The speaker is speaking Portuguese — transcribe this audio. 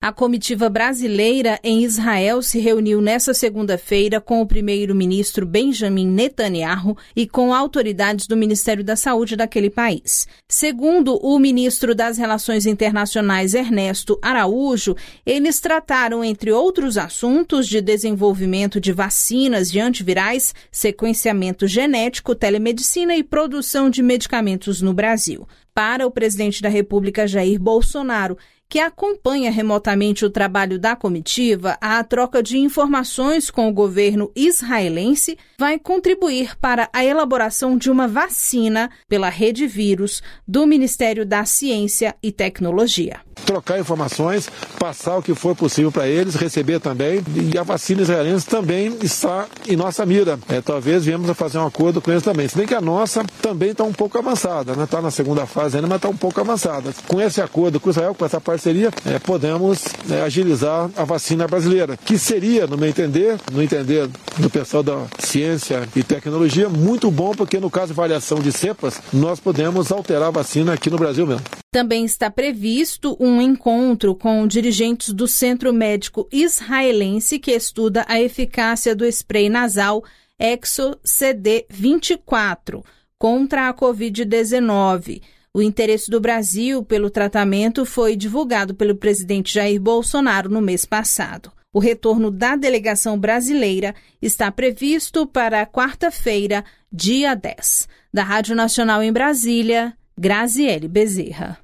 A comitiva brasileira em Israel se reuniu nesta segunda-feira com o primeiro-ministro Benjamin Netanyahu e com autoridades do Ministério da Saúde daquele país. Segundo o ministro das Relações Internacionais, Ernesto Araújo, eles trataram, entre outros assuntos, de desenvolvimento de vacinas de antivirais, sequenciamento genético, telemedicina e produção de medicamentos no Brasil. Para o presidente da República, Jair Bolsonaro, que acompanha remotamente o trabalho da comitiva, a troca de informações com o governo israelense vai contribuir para a elaboração de uma vacina pela Rede Vírus do Ministério da Ciência e Tecnologia. Trocar informações, passar o que for possível para eles, receber também, e a vacina israelense também está em nossa mira. Talvez viemos a fazer um acordo com eles também, se bem que a nossa também está um pouco avançada, né? Está na segunda fase ainda, mas está um pouco avançada. Com esse acordo com Israel, com essa parceria, podemos agilizar a vacina brasileira, que seria, no meu entender, no entender do pessoal da ciência e tecnologia, muito bom, porque no caso de variação de cepas, nós podemos alterar a vacina aqui no Brasil mesmo. Também está previsto um encontro com dirigentes do Centro Médico Israelense que estuda a eficácia do spray nasal ExoCD24 contra a Covid-19. O interesse do Brasil pelo tratamento foi divulgado pelo presidente Jair Bolsonaro no mês passado. O retorno da delegação brasileira está previsto para quarta-feira, dia 10. Da Rádio Nacional em Brasília, Graziele Bezerra.